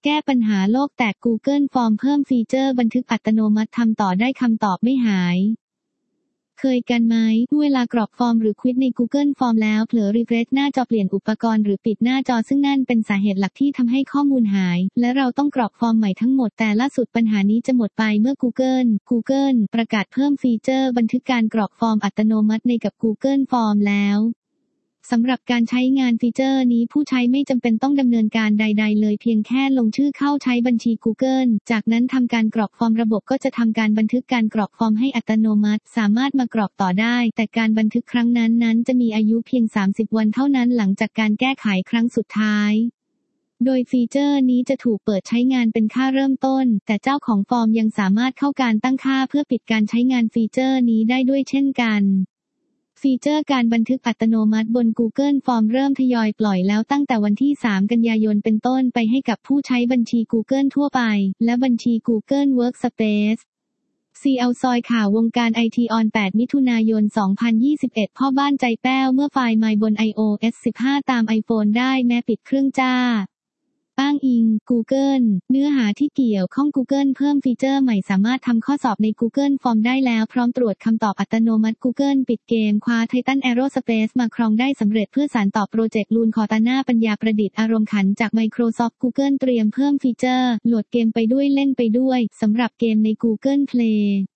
แก้ปัญหาโลกแตก Google Form เพิ่มฟีเจอร์บันทึกอัตโนมัติทำต่อได้คำตอบไม่หายเคยกันไหมเวลากรอกฟอร์มหรือควิซใน Google Form แล้วเผลอรีเฟรชหน้าจอเปลี่ยนอุปกรณ์หรือปิดหน้าจอซึ่งนั่นเป็นสาเหตุหลักที่ทำให้ข้อมูลหายและเราต้องกรอกฟอร์มใหม่ทั้งหมดแต่ล่าสุดปัญหานี้จะหมดไปเมื่อ Google ประกาศเพิ่มฟีเจอร์บันทึกการกรอกฟอร์มอัตโนมัติในกับ Google Form แล้วสำหรับการใช้งานฟีเจอร์นี้ผู้ใช้ไม่จำเป็นต้องดำเนินการใดๆเลยเพียงแค่ลงชื่อเข้าใช้บัญชี Google จากนั้นทำการกรอกฟอร์มระบบก็จะทำการบันทึกการกรอกฟอร์มให้อัตโนมัติสามารถมากรอกต่อได้แต่การบันทึกครั้งนั้นจะมีอายุเพียง30 วันเท่านั้นหลังจากการแก้ไขครั้งสุดท้ายโดยฟีเจอร์นี้จะถูกเปิดใช้งานเป็นค่าเริ่มต้นแต่เจ้าของฟอร์มยังสามารถเข้าการตั้งค่าเพื่อปิดการใช้งานฟีเจอร์นี้ได้ด้วยเช่นกันฟีเจอร์การบันทึกอัตโนมัติบน Google Form เริ่มทยอยปล่อยแล้วตั้งแต่วันที่ 3 กันยายนเป็นต้นไปให้กับผู้ใช้บัญชี Google ทั่วไปและบัญชี Google Workspace CL ซอยข่าววงการไอทีออน 8 มิถุนายน 2021 พ่อบ้านใจแป้วเมื่อไฟล์ My บน iOS 15 ตาม iPhone ได้แม้ปิดเครื่องจ้าอ้างอิง Google เนื้อหาที่เกี่ยวข้อง Google เพิ่มฟีเจอร์ใหม่สามารถทำข้อสอบใน Google Form ได้แล้วพร้อมตรวจคำตอบอัตโนมัติ Google ปิดเกมคว้า Titan Aerospace มาครองได้สำเร็จเพื่อสานต่อโปรเจกต์ลูนคอร์ตาน่าปัญญาประดิษฐ์อารมณ์ขันจาก Microsoft Google เตรียมเพิ่มฟีเจอร์โหลดเกมไปด้วยเล่นไปด้วยสำหรับเกมใน Google Play